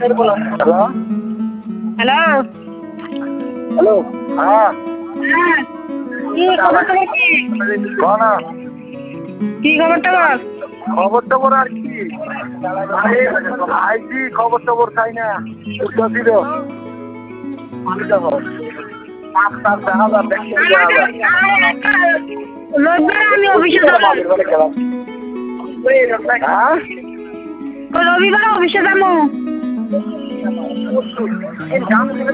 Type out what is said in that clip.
Hello hello hello হ্যাঁ কি খবর টবর কি? না কি খবর টবর? খবর টবর আর কি আইসি খবর টবর চাই না ছিল রবিবার আমি অফিসে যাবো। হ্যাঁ রবিবার অফিসে যাবো।